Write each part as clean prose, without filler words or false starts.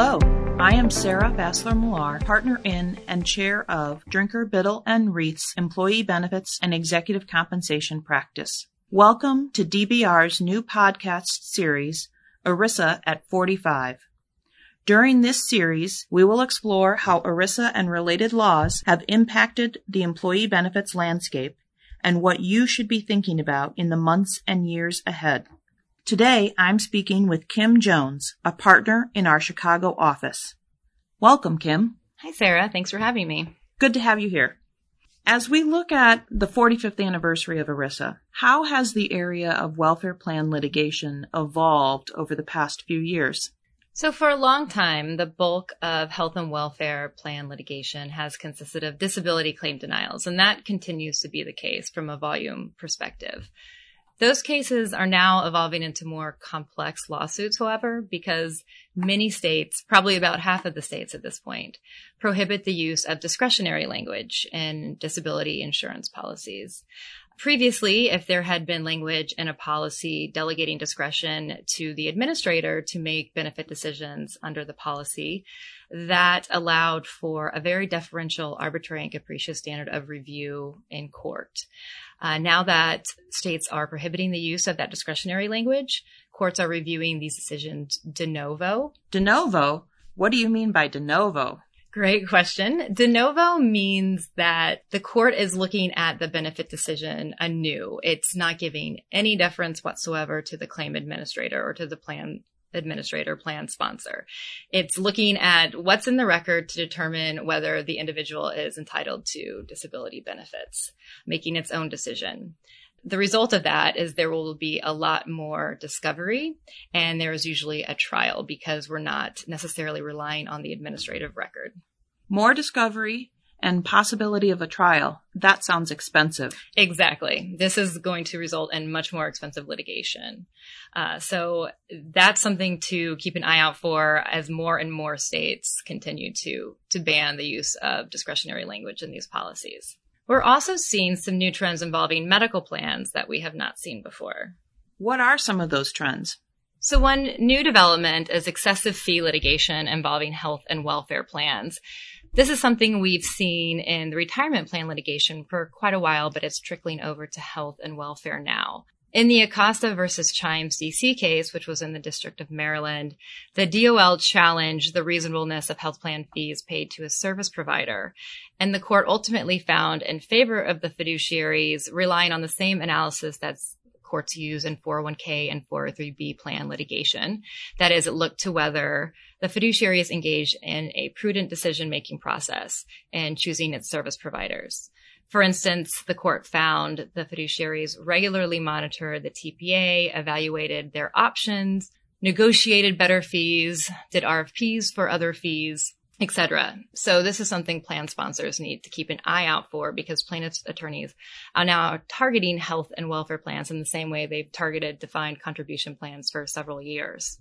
Hello, I am Sarah Bassler-Millar, partner in and chair of Drinker, Biddle, and Reith's Employee Benefits and Executive Compensation Practice. Welcome to DBR's new podcast series, ERISA at 45. During this series, we will explore how ERISA and related laws have impacted the employee benefits landscape and what you should be thinking about in the months and years ahead. Today, I'm speaking with Kim Jones, a partner in our Chicago office. Welcome, Kim. Hi, Sarah. Thanks for having me. Good to have you here. As we look at the 45th anniversary of ERISA, how has the area of welfare plan litigation evolved over the past few years? So for a long time, the bulk of health and welfare plan litigation has consisted of disability claim denials, and that continues to be the case from a volume perspective. Those cases are now evolving into more complex lawsuits, however, because many states, probably about half of the states at this point, prohibit the use of discretionary language in disability insurance policies. Previously, if there had been language in a policy delegating discretion to the administrator to make benefit decisions under the policy, that allowed for a very deferential, arbitrary, and capricious standard of review in court. Now that states are prohibiting the use of that discretionary language, courts are reviewing these decisions de novo. De novo? What do you mean by de novo? Great question. De novo means that the court is looking at the benefit decision anew. It's not giving any deference whatsoever to the claim administrator or to the plan administrator, plan sponsor. It's looking at what's in the record to determine whether the individual is entitled to disability benefits, making its own decision. The result of that is there will be a lot more discovery, and there is usually a trial because we're not necessarily relying on the administrative record. More discovery and possibility of a trial. That sounds expensive. Exactly. This is going to result in much more expensive litigation. So that's something to keep an eye out for as more and more states continue to ban the use of discretionary language in these policies. We're also seeing some new trends involving medical plans that we have not seen before. What are some of those trends? So one new development is excessive fee litigation involving health and welfare plans. This is something we've seen in the retirement plan litigation for quite a while, but it's trickling over to health and welfare now. In the Acosta versus Chimes DC case, which was in the District of Maryland, the DOL challenged the reasonableness of health plan fees paid to a service provider, and the court ultimately found in favor of the fiduciaries, relying on the same analysis that's courts use in 401k and 403b plan litigation. That is, it looked to whether the fiduciary is engaged in a prudent decision-making process in choosing its service providers. For instance, the court found the fiduciaries regularly monitored the TPA, evaluated their options, negotiated better fees, did RFPs for other fees, etc. So this is something plan sponsors need to keep an eye out for because plaintiffs' attorneys are now targeting health and welfare plans in the same way they've targeted defined contribution plans for several years.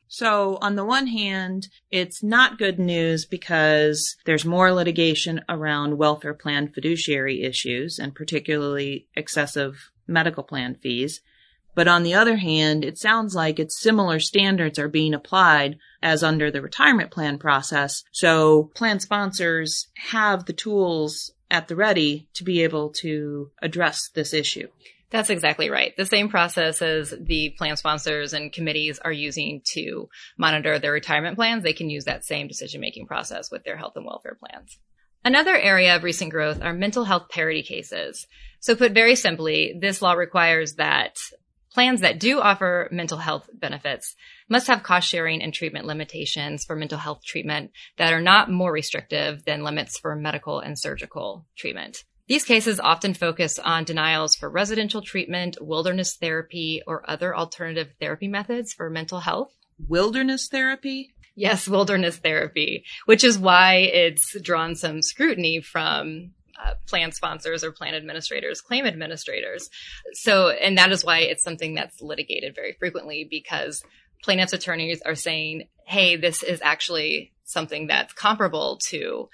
So on the one hand, it's not good news because there's more litigation around welfare plan fiduciary issues and particularly excessive medical plan fees. But on the other hand, it sounds like it's similar standards are being applied as under the retirement plan process. So plan sponsors have the tools at the ready to be able to address this issue. That's exactly right. The same process as the plan sponsors and committees are using to monitor their retirement plans, they can use that same decision-making process with their health and welfare plans. Another area of recent growth are mental health parity cases. So put very simply, this law requires that plans that do offer mental health benefits must have cost sharing and treatment limitations for mental health treatment that are not more restrictive than limits for medical and surgical treatment. These cases often focus on denials for residential treatment, wilderness therapy, or other alternative therapy methods for mental health. Wilderness therapy? Yes, wilderness therapy, which is why it's drawn some scrutiny from plan sponsors or plan administrators, claim administrators. So, and that is why it's something that's litigated very frequently because plaintiffs' attorneys are saying, hey, this is actually something that's comparable to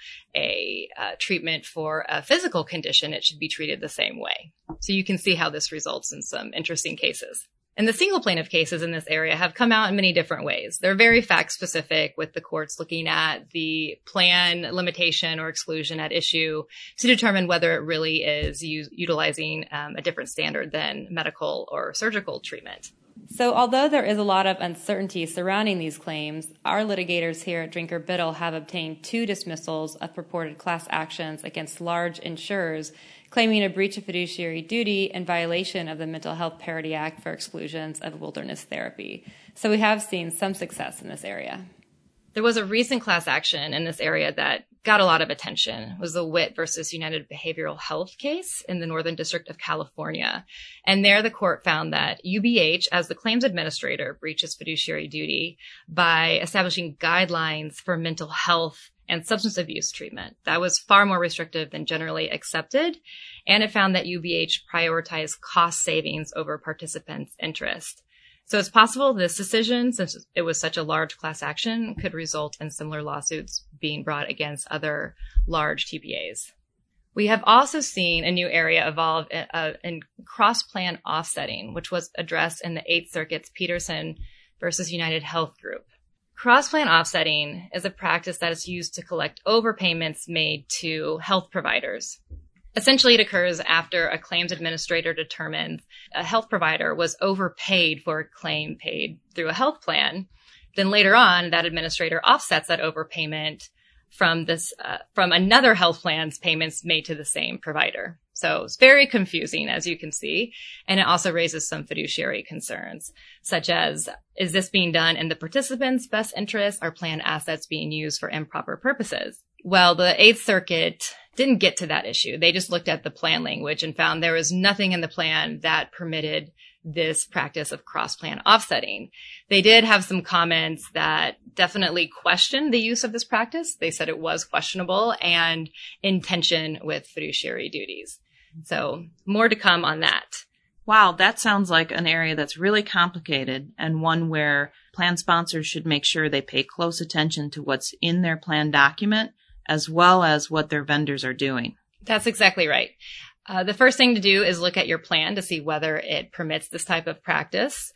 a treatment for a physical condition. It should be treated the same way. So you can see how this results in some interesting cases. And the single plaintiff cases in this area have come out in many different ways. They're very fact specific, with the courts looking at the plan limitation or exclusion at issue to determine whether it really is utilizing a different standard than medical or surgical treatment. So although there is a lot of uncertainty surrounding these claims, our litigators here at Drinker Biddle have obtained 2 dismissals of purported class actions against large insurers claiming a breach of fiduciary duty and violation of the Mental Health Parity Act for exclusions of wilderness therapy. So we have seen some success in this area. There was a recent class action in this area that got a lot of attention. It was the Witt versus United Behavioral Health case in the Northern District of California. And there the court found that UBH, as the claims administrator, breaches fiduciary duty by establishing guidelines for mental health and substance abuse treatment. That was far more restrictive than generally accepted. And it found that UBH prioritized cost savings over participants' interest. So it's possible this decision, since it was such a large class action, could result in similar lawsuits being brought against other large TPAs. We have also seen a new area evolve in cross-plan offsetting, which was addressed in the Eighth Circuit's Peterson versus United Health Group. Cross-plan offsetting is a practice that is used to collect overpayments made to health providers. Essentially, it occurs after a claims administrator determines a health provider was overpaid for a claim paid through a health plan. Then later on, that administrator offsets that overpayment from another health plan's payments made to the same provider. So it's very confusing, as you can see, and it also raises some fiduciary concerns, such as, is this being done in the participant's best interest? Are plan assets being used for improper purposes? Well, the Eighth Circuit didn't get to that issue. They just looked at the plan language and found there was nothing in the plan that permitted this practice of cross-plan offsetting. They did have some comments that definitely questioned the use of this practice. They said it was questionable and in tension with fiduciary duties. So more to come on that. Wow, that sounds like an area that's really complicated and one where plan sponsors should make sure they pay close attention to what's in their plan document as well as what their vendors are doing. That's exactly right. The first thing to do is look at your plan to see whether it permits this type of practice.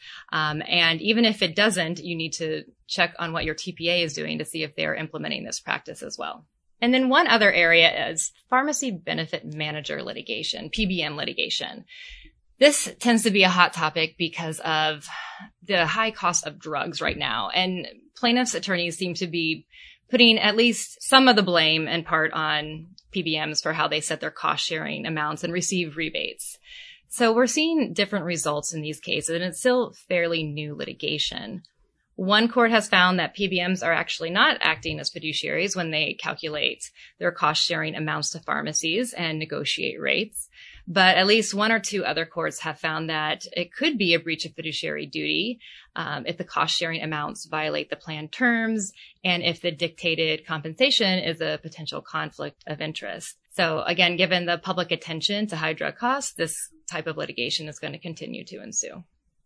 And even if it doesn't, you need to check on what your TPA is doing to see if they're implementing this practice as well. And then one other area is pharmacy benefit manager litigation, PBM litigation. This tends to be a hot topic because of the high cost of drugs right now. And plaintiffs' attorneys seem to be putting at least some of the blame in part on PBMs for how they set their cost sharing amounts and receive rebates. So we're seeing different results in these cases, and it's still fairly new litigation. One court has found that PBMs are actually not acting as fiduciaries when they calculate their cost sharing amounts to pharmacies and negotiate rates. But at least 1 or 2 other courts have found that it could be a breach of fiduciary duty if the cost sharing amounts violate the plan terms and if the dictated compensation is a potential conflict of interest. So again, given the public attention to high drug costs, this type of litigation is going to continue to ensue.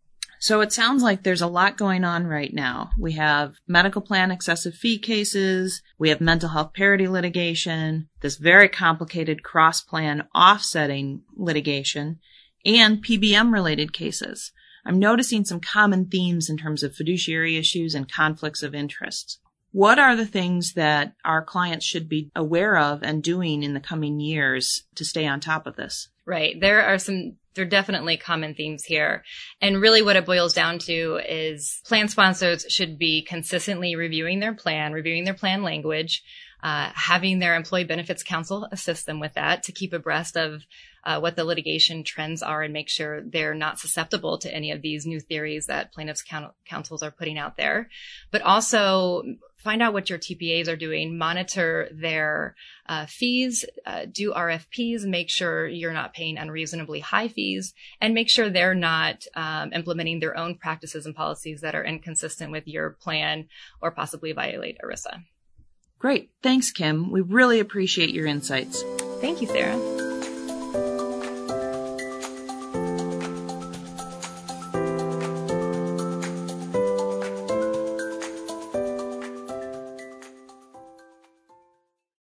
So it sounds like there's a lot going on right now. We have medical plan excessive fee cases, we have mental health parity litigation, this very complicated cross-plan offsetting litigation, and PBM-related cases. I'm noticing some common themes in terms of fiduciary issues and conflicts of interest. What are the things that our clients should be aware of and doing in the coming years to stay on top of this? Right. There are definitely common themes here. And really what it boils down to is plan sponsors should be consistently reviewing their plan language, having their employee benefits counsel assist them with that to keep abreast of what the litigation trends are and make sure they're not susceptible to any of these new theories that plaintiffs' counsels are putting out there. But also find out what your TPAs are doing, monitor their fees, do RFPs, make sure you're not paying unreasonably high fees, and make sure they're not implementing their own practices and policies that are inconsistent with your plan or possibly violate ERISA. Great. Thanks, Kim. We really appreciate your insights. Thank you, Sarah.